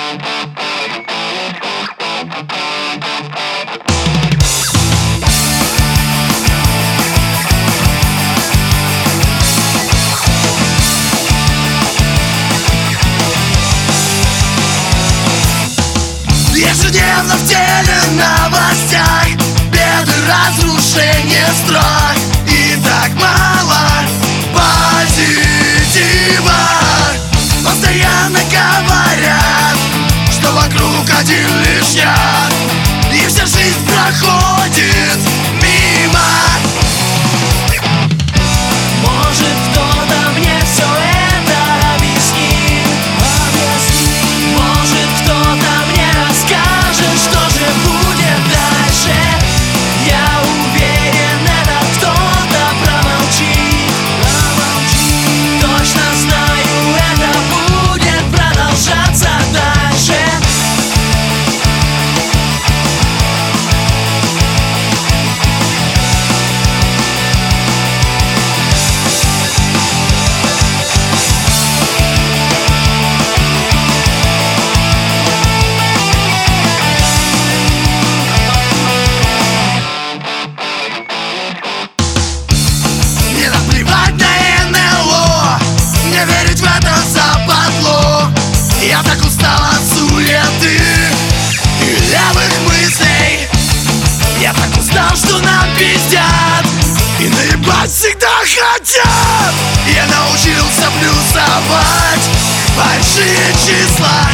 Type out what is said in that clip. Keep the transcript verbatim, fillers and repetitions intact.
Ежедневно в теленовостях беды, разрушения, страх. И так мало позитива. Постоянно говорят, что вокруг один лишь я, и вся жизнь проходит мимо. Может, кто-то мне все это объяснит, объяснит. Может, кто-то мне расскажет, что же будет дальше. Я уверен, это кто-то промолчит, промолчит. Точно знаю, это будет продолжаться дальше. Не наплевать на эн эл о, не верить в это западло. Я так устал от суеты и левых мыслей. Я так устал, что нам пиздят и наебать всегда хотят. Я научился плюсовать большие числа.